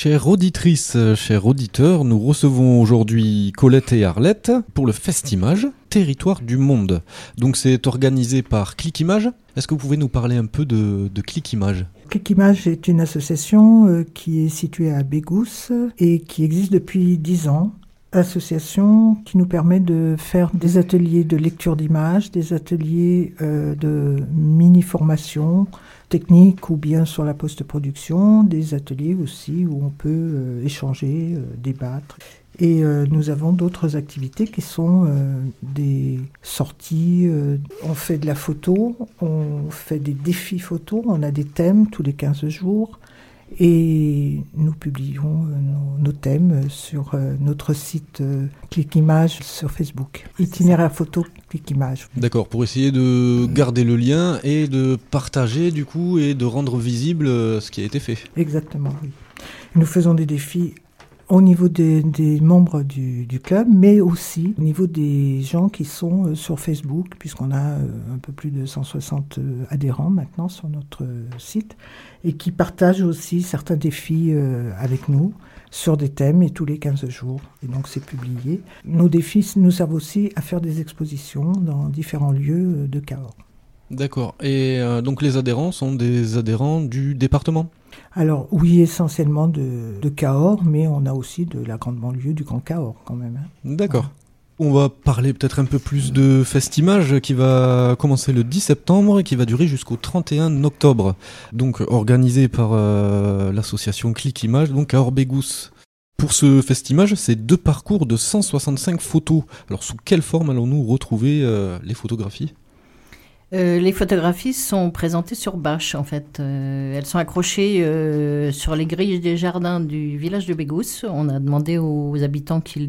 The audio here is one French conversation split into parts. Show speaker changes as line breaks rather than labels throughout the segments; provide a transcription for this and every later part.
Chères auditrices, chers auditeurs, nous recevons aujourd'hui Colette et Arlette pour le Festimage Territoire du Monde. Donc c'est organisé par Clickimage. Est-ce que vous pouvez nous parler un peu de Clickimage ?
Clickimage est une association qui est située à Bégousse et qui existe depuis 10 ans. Association qui nous permet de faire des ateliers de lecture d'images, des ateliers de mini-formation technique ou bien sur la post-production, des ateliers aussi où on peut échanger, débattre. Et nous avons d'autres activités qui sont des sorties, on fait de la photo, on fait des défis photos, on a des thèmes tous les 15 jours. Et nous publions nos thèmes sur notre site Clickimage sur Facebook. Itinéraire photo Clickimage.
D'accord, pour essayer de garder le lien et de partager du coup et de rendre visible ce qui a été fait.
Exactement, oui. Nous faisons des défis au niveau des membres du club, mais aussi au niveau des gens qui sont sur Facebook, puisqu'on a un peu plus de 160 adhérents maintenant sur notre site, et qui partagent aussi certains défis avec nous sur des thèmes et tous les 15 jours. Et donc c'est publié. Nos défis nous servent aussi à faire des expositions dans différents lieux de Cahors.
D'accord. Et donc les adhérents sont des adhérents du département ?
Alors oui, essentiellement de Cahors, mais on a aussi de la grande banlieue du Grand Cahors quand même.
D'accord. On va parler peut-être un peu plus de Festimage qui va commencer le 10 septembre et qui va durer jusqu'au 31 octobre. Donc organisé par l'association Clickimage, donc Cahors Bégousse. Pour ce Festimage, c'est 2 parcours de 165 photos. Alors sous quelle forme allons-nous retrouver les photographies ?
Les photographies sont présentées sur bâche, en fait. Elles sont accrochées sur les grilles des jardins du village de Bégousse. On a demandé aux habitants qui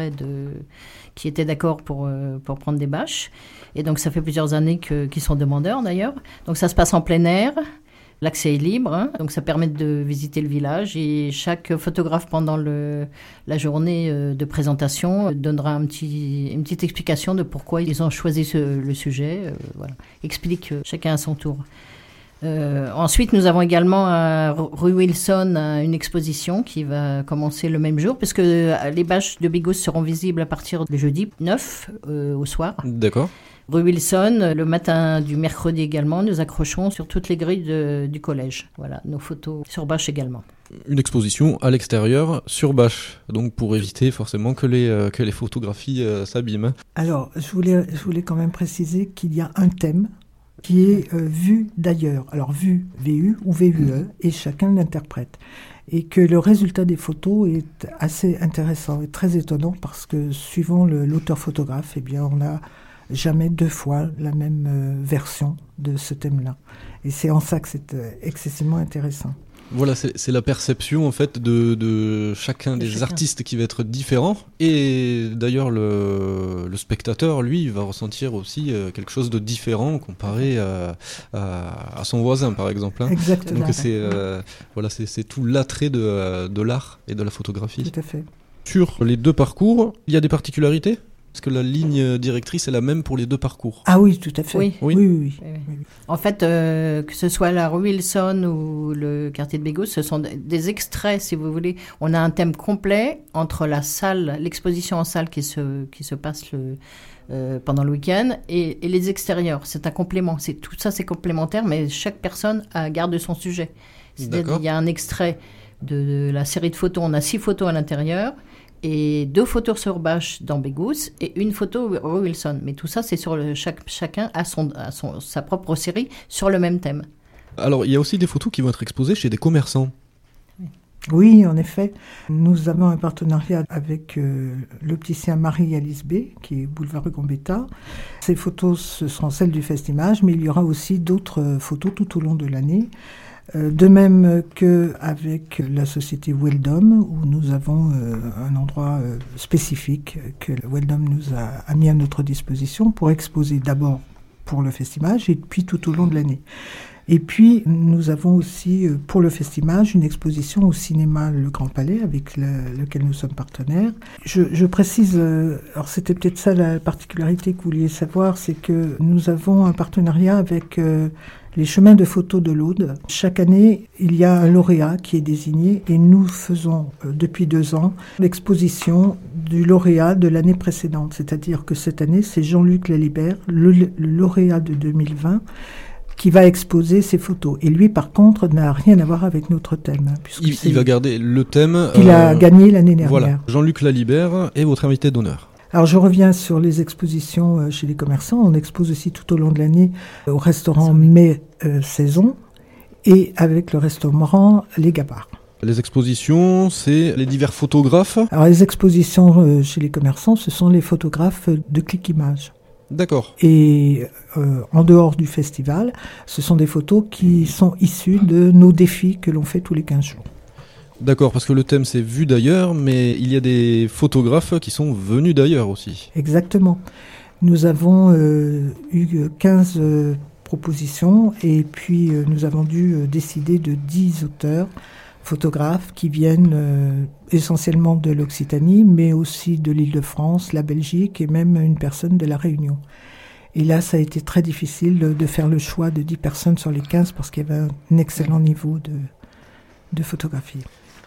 étaient d'accord pour prendre des bâches. Et donc, ça fait plusieurs années qu'ils sont demandeurs, d'ailleurs. Donc, ça se passe en plein air. L'accès est libre, hein, donc ça permet de visiter le village et chaque photographe pendant la journée de présentation donnera une petite explication de pourquoi ils ont choisi le sujet, voilà. Explique chacun à son tour. Ensuite, nous avons également à rue Wilson une exposition qui va commencer le même jour, puisque les bâches de Bégousse seront visibles à partir du jeudi 9 au soir.
D'accord.
Rue Wilson, le matin du mercredi également, nous accrochons sur toutes les grilles du collège. Voilà, nos photos sur bâche également.
Une exposition à l'extérieur sur bâche, donc pour éviter forcément que les photographies s'abîment.
Alors, je voulais quand même préciser qu'il y a un thème qui est vu d'ailleurs. Alors, vu, VU ou VUE, et chacun l'interprète. Et que le résultat des photos est assez intéressant et très étonnant parce que suivant l'auteur photographe, eh bien, on n'a jamais 2 fois la même version de ce thème-là. Et c'est en ça que c'est excessivement intéressant.
Voilà, c'est la perception en fait de chacun des artistes qui va être différent. Et d'ailleurs, le spectateur, lui, va ressentir aussi quelque chose de différent comparé à son voisin, par exemple. Hein.
Exactement.
Donc c'est tout l'attrait de l'art et de la photographie.
Tout à fait. Sur
les 2 parcours, il y a des particularités ? Est-ce que la ligne directrice est la même pour les 2 parcours ?
Ah oui, tout à fait.
Oui. En fait, que ce soit la rue Wilson ou le quartier de Bégousse, ce sont des extraits, si vous voulez. On a un thème complet entre l'exposition en salle qui se passe pendant le week-end et les extérieurs. C'est un complément. Tout ça, c'est complémentaire, mais chaque personne garde son sujet. C'est-à-dire, il y a un extrait de la série de photos. On a 6 photos à l'intérieur. Et 2 photos sur bâche dans Bégousse et une photo rue Wilson. Mais tout ça, c'est sur chacun a sa propre série sur le même thème.
Alors, il y a aussi des photos qui vont être exposées chez des commerçants.
Oui, en effet. Nous avons un partenariat avec l'opticien Marie-Alice B, qui est boulevard Gambetta. Ces photos, ce seront celles du Festimage, mais il y aura aussi d'autres photos tout au long de l'année. De même qu'avec la société Weldom, où nous avons un endroit spécifique que Weldom nous a mis à notre disposition pour exposer d'abord pour le Festimage et puis tout au long de l'année. Et puis, nous avons aussi, pour le Festimage, une exposition au cinéma Le Grand Palais, avec lequel nous sommes partenaires. Je précise, alors c'était peut-être ça la particularité que vous vouliez savoir, c'est que nous avons un partenariat avec les chemins de photos de l'Aude. Chaque année, il y a un lauréat qui est désigné et nous faisons depuis 2 ans l'exposition du lauréat de l'année précédente. C'est-à-dire que cette année, c'est Jean-Luc Lalibert, le lauréat de 2020, qui va exposer ses photos. Et lui, par contre, n'a rien à voir avec notre thème.
Il va garder le thème
qu'il a gagné l'année dernière.
Voilà, Jean-Luc Lalibert est votre invité d'honneur.
Alors je reviens sur les expositions chez les commerçants. On expose aussi tout au long de l'année au restaurant Mai Saison et avec le restaurant Les Gabards.
Les expositions, c'est les divers photographes.
Alors les expositions chez les commerçants, ce sont les photographes de Click Images.
D'accord.
Et en dehors du festival, ce sont des photos qui sont issues de nos défis que l'on fait tous les 15 jours.
D'accord, parce que le thème c'est vu d'ailleurs, mais il y a des photographes qui sont venus d'ailleurs aussi.
Exactement. Nous avons eu 15 propositions et puis nous avons dû décider de 10 auteurs, photographes qui viennent essentiellement de l'Occitanie, mais aussi de l'Île-de-France, la Belgique et même une personne de La Réunion. Et là, ça a été très difficile de faire le choix de 10 personnes sur les 15 parce qu'il y avait un excellent niveau de photographie.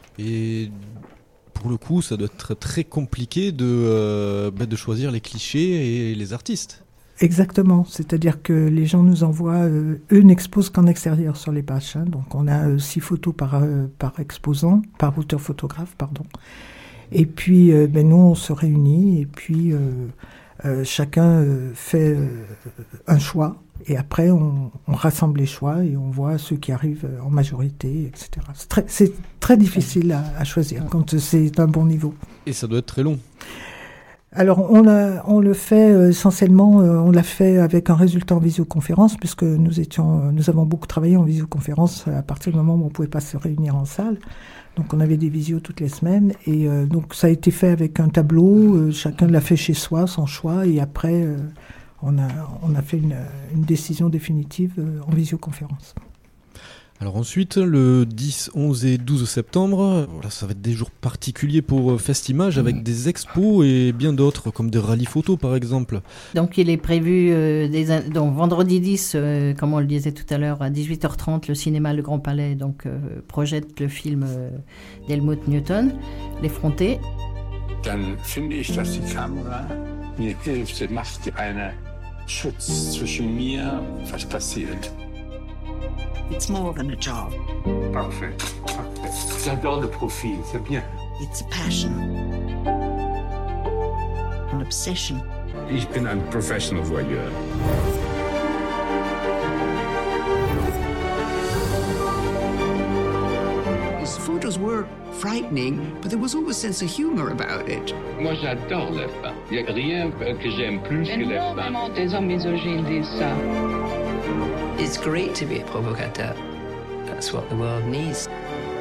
Et pour le coup, ça doit être très compliqué de choisir les clichés et les artistes.
Exactement, c'est-à-dire que les gens nous envoient, eux n'exposent qu'en extérieur sur les bâches, hein, donc on a 6 photos par exposant, par auteur photographe, pardon. Et puis nous on se réunit et puis chacun fait un choix et après on rassemble les choix et on voit ceux qui arrivent en majorité, etc. C'est très difficile à choisir quand c'est un bon niveau. Et
ça doit être très long.
Alors on le fait essentiellement, on l'a fait avec un résultat en visioconférence puisque nous avons beaucoup travaillé en visioconférence à partir du moment où on ne pouvait pas se réunir en salle. Donc on avait des visios toutes les semaines et donc ça a été fait avec un tableau, chacun l'a fait chez soi, son choix, et après on a fait une décision définitive en visioconférence.
Alors ensuite, le 10, 11 et 12 septembre, voilà, ça va être des jours particuliers pour Festimage avec des expos et bien d'autres, comme des rallyes photos par exemple.
Donc il est prévu donc, vendredi 10, comme on le disait tout à l'heure, à 18h30, le cinéma Le Grand Palais projette le film d'Helmut Newton, L'Effronté.
Dann finde ich, dass die Kamera mir hilft, sie macht einen Schutz zwischen mir und was passiert.
It's more than a job.
Parfait. J'adore le profil, c'est bien.
It's a passion. An obsession.
Ich bin ein professional voyeur.
His photos were frightening, but there was always a sense of humor about it.
Moi, j'adore les femmes. Il n'y a rien que j'aime plus que les femmes.
Énormément des hommes misogynes disent ça.
It's great to be a provocateur. That's what the world needs.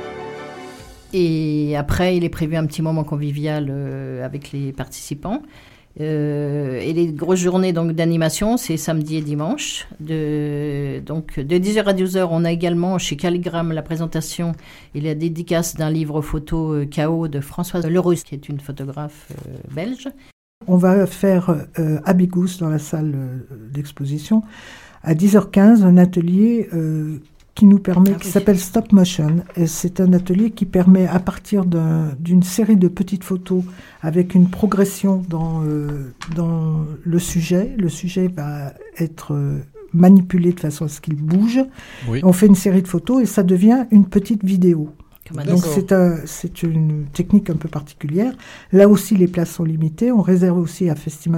Et après, il est prévu un petit moment convivial avec les participants. Et les grosses journées donc, d'animation, c'est samedi et dimanche. De 10h à 12h, on a également chez Calligramme la présentation et la dédicace d'un livre photo Chaos de Françoise Leroux, qui est une photographe belge.
On va faire à Bigous, dans la salle d'exposition, à 10h15, un atelier qui s'appelle Stop Motion. Et c'est un atelier qui permet, à partir d'une série de petites photos avec une progression dans le sujet va être manipulé de façon à ce qu'il bouge. Oui. On fait une série de photos et ça devient une petite vidéo. Donc c'est une technique un peu particulière. Là aussi, les places sont limitées. On réserve aussi à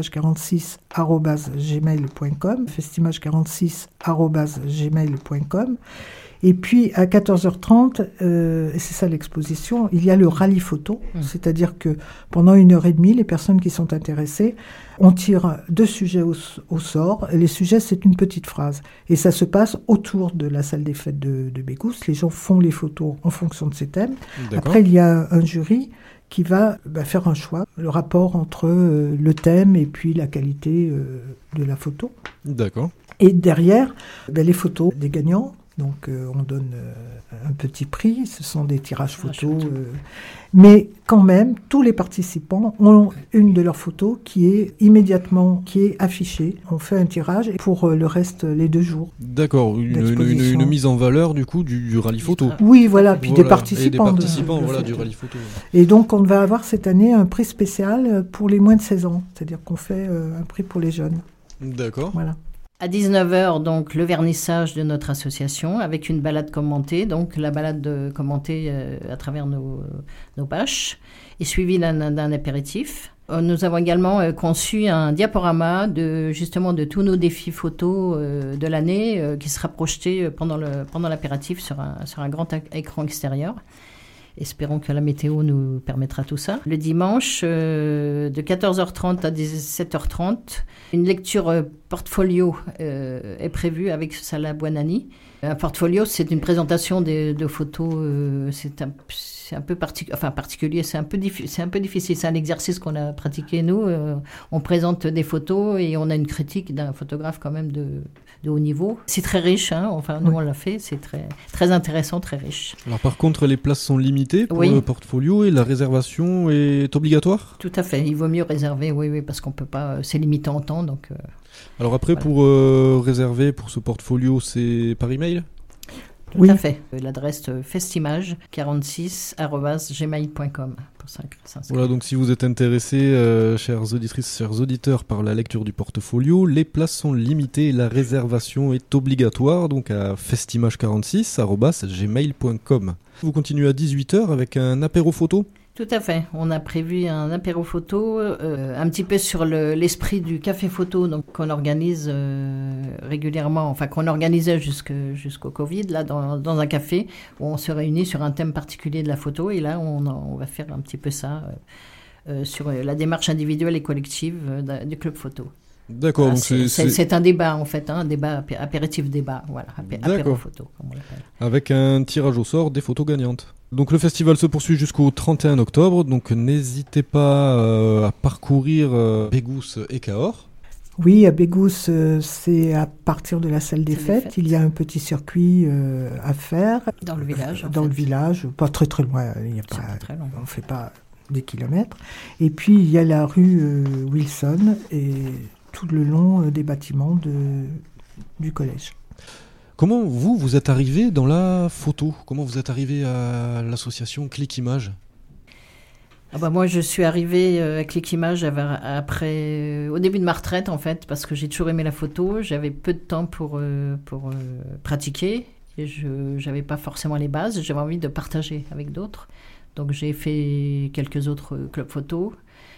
festimage46@gmail.com, festimage46@gmail.com. Et puis à 14h30, et c'est ça l'exposition, il y a le rallye photo, c'est-à-dire que pendant 1h30, les personnes qui sont intéressées, on tire 2 sujets au sort. Les sujets, c'est une petite phrase. Et ça se passe autour de la salle des fêtes de Bégousse. Les gens font les photos en fonction de ces thèmes. D'accord. Après, il y a un jury qui va faire un choix, le rapport entre le thème et puis la qualité de la photo.
D'accord.
Et derrière, les photos des gagnants, Donc on donne un petit prix, ce sont des tirages photos. Mais quand même, tous les participants ont une de leurs photos qui est affichée. On fait un tirage pour le reste, les 2 jours.
D'accord, une mise en valeur du coup du rallye photo.
Oui, voilà, puis des participants.
Du rallye photo.
Et donc on va avoir cette année un prix spécial pour les moins de 16 ans, c'est-à-dire qu'on fait un prix pour les jeunes.
D'accord.
Voilà.
À 19h, donc, le vernissage de notre association avec une balade commentée, donc la balade commentée à travers nos bâches, et suivie d'un apéritif. Nous avons également conçu un diaporama de tous nos défis photos de l'année qui sera projeté pendant l'apéritif sur un grand écran extérieur. Espérons que la météo nous permettra tout ça. Le dimanche, de 14h30 à 17h30, une lecture portfolio est prévue avec Salah Bouanani. Un portfolio, c'est une présentation de photos. C'est un peu particulier, c'est un peu difficile. C'est un exercice qu'on a pratiqué, nous. On présente des photos et on a une critique d'un photographe quand même de haut niveau. C'est très riche, hein. Nous on l'a fait, c'est très, très intéressant, très riche.
Alors par contre, les places sont limitées pour le portfolio et la réservation est obligatoire ?
Tout à fait, il vaut mieux réserver, oui, parce qu'on peut pas, c'est limité en temps, donc...
Alors après,
voilà.
Pour réserver pour ce portfolio, c'est par email ?
Tout à fait. L'adresse festimage46@gmail.com pour s'inscrire.
Voilà, donc si vous êtes intéressés, chères auditrices, chers auditeurs, par la lecture du portfolio, les places sont limitées et la réservation est obligatoire, donc à festimage46@gmail.com. Vous continuez à 18h avec un apéro photo ?
Tout à fait. On a prévu un apéro photo, un petit peu sur l'esprit du café photo, donc qu'on organise régulièrement, qu'on organisait jusqu'au Covid, là, dans un café, où on se réunit sur un thème particulier de la photo, et là, on va faire un petit peu ça sur la démarche individuelle et collective du club photo.
D'accord.
Voilà,
donc
c'est un débat, en fait, un débat, apéritif débat, voilà, apéro photo, comme on l'appelle.
Avec un tirage au sort des photos gagnantes. Donc le festival se poursuit jusqu'au 31 octobre, donc n'hésitez pas à parcourir Bégousse et Cahors.
Oui, à Bégousse, c'est à partir de la salle des fêtes. Il y a un petit circuit à faire.
Dans le village.
Dans le village, pas très très loin. On ne fait pas des kilomètres. Et puis il y a la rue Wilson et tout le long des bâtiments du collège.
Comment vous êtes arrivé dans la photo ? Comment vous êtes arrivé à l'association Click Image ?
Moi, je suis arrivée à Click Image au début de ma retraite, en fait, parce que j'ai toujours aimé la photo. J'avais peu de temps pour pratiquer et je n'avais pas forcément les bases. J'avais envie de partager avec d'autres. Donc, j'ai fait quelques autres clubs photo.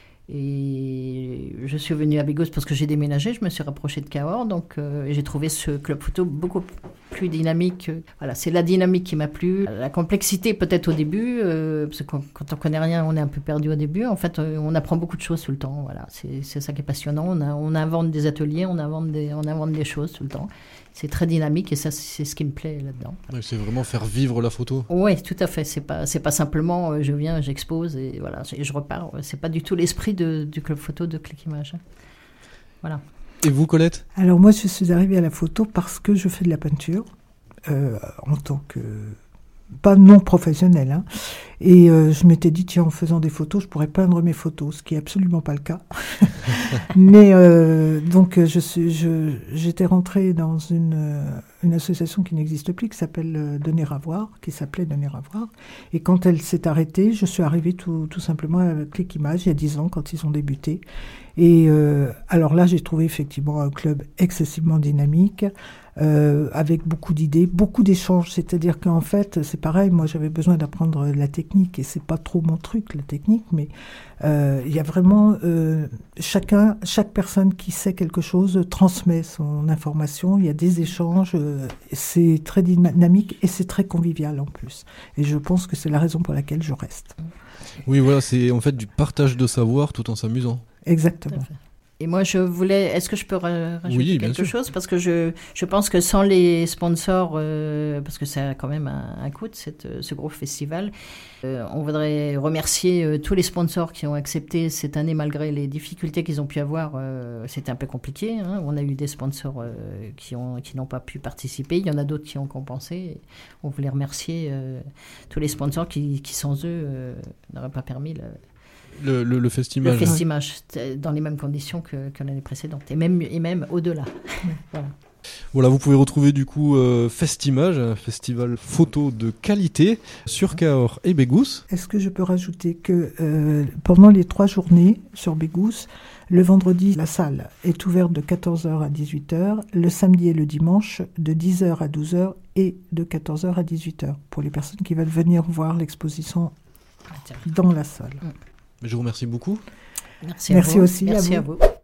Et je suis venue à Bégousse parce que j'ai déménagé, je me suis rapprochée de Cahors, donc j'ai trouvé ce club photo beaucoup plus dynamique. Voilà, c'est la dynamique qui m'a plu. La complexité peut-être au début, parce que quand on connaît rien, on est un peu perdu au début. En fait, on apprend beaucoup de choses tout le temps. Voilà, c'est ça qui est passionnant. On invente des ateliers, on invente des choses tout le temps. C'est très dynamique et ça, c'est ce qui me plaît là-dedans.
Ouais, c'est vraiment faire vivre la photo.
Oui, tout à fait. C'est pas simplement je viens, j'expose et voilà, je repars. C'est pas du tout l'esprit du club photo de Click Image. Voilà.
Et vous, Colette ?
Alors moi, je suis arrivée à la photo parce que je fais de la peinture en tant que pas non professionnelle, hein. Et je m'étais dit, tiens, en faisant des photos, je pourrais peindre mes photos, ce qui est absolument pas le cas. Mais donc, j'étais rentrée dans une association qui n'existe plus, qui s'appelle Donner à voir, qui s'appelait Donner à voir. Et quand elle s'est arrêtée, je suis arrivée tout simplement avec Click Image, il y a 10 ans, quand ils ont débuté. Et alors là, j'ai trouvé effectivement un club excessivement dynamique, avec beaucoup d'idées, beaucoup d'échanges. C'est-à-dire qu'en fait, c'est pareil, moi j'avais besoin d'apprendre la technique, et c'est pas trop mon truc, la technique, mais il y a vraiment chaque personne qui sait quelque chose transmet son information, il y a des échanges, c'est très dynamique et c'est très convivial en plus. Et je pense que c'est la raison pour laquelle je reste.
Oui, voilà, c'est en fait du partage de savoir tout en s'amusant.
Exactement.
Et moi, est-ce que je peux rajouter quelque chose? Parce que je pense que sans les sponsors, parce que ça a quand même un coût, ce gros festival, on voudrait remercier tous les sponsors qui ont accepté cette année, malgré les difficultés qu'ils ont pu avoir. C'était un peu compliqué. Hein. On a eu des sponsors qui n'ont pas pu participer. Il y en a d'autres qui ont compensé. On voulait remercier tous les sponsors qui sans eux, n'auraient pas permis
le festimage.
Le festimage, dans les mêmes conditions que l'année précédente, et même au-delà.
Voilà, vous pouvez retrouver du coup Festimage, un festival photo de qualité sur Cahors et Bégousse.
Est-ce que je peux rajouter que pendant les 3 journées sur Bégousse, le vendredi, la salle est ouverte de 14h à 18h, le samedi et le dimanche de 10h à 12h et de 14h à 18h, pour les personnes qui veulent venir voir l'exposition dans la salle.
Je vous remercie beaucoup.
Merci
aussi
à vous.